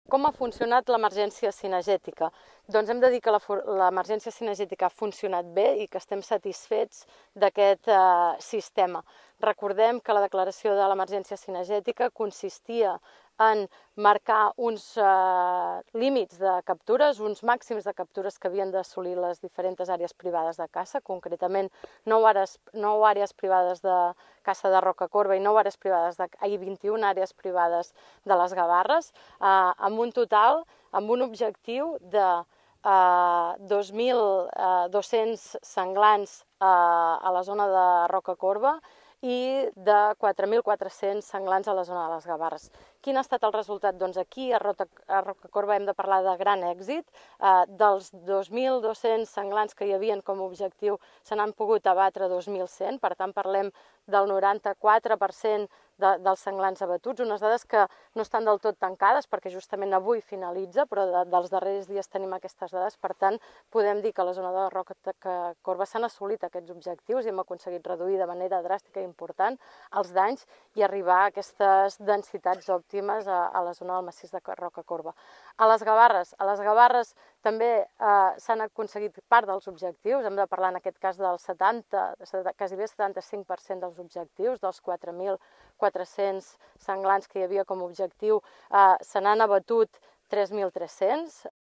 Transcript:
Com ha funcionat l'emergència cinegètica? Doncs hem de dir que l'emergència cinegètica ha funcionat bé i que estem satisfets d'aquest sistema. Recordem que la declaració de l'emergència cinegètica consistia en marcar uns límits de captures, uns màxims de captures que havien d'assolir les diferents àrees privades de caça, concretament 9 àrees privades de caça de roca corba i 21 àrees privades de les Gavarres, amb un total, amb un objectiu de 2.200 senglars a la zona de roca corba i de 4.400 senglars a la zona de les Gavarres. Quin ha estat el resultat? Doncs aquí a Roca Corba hem de parlar de gran èxit. Dels 2.200 senglars que hi havia com a objectiu se n'han pogut abatre 2.100, per tant parlem del 94% dels senglars abatuts, unes dades que no estan del tot tancades perquè justament avui finalitza, però dels darrers dies tenim aquestes dades, per tant podem dir que a la zona de Roca Corba s'han assolit aquests objectius i hem aconseguit reduir de manera dràstica i important els danys i arribar a aquestes densitats òptimes a la zona del massís de Roca Corba. A les Gavarres també s'han aconseguit part dels objectius, hem de parlar en aquest cas del quasi bé 75% dels objectius, dels 4.400 senglars que hi havia com a objectiu, se n'han abatut 3.300,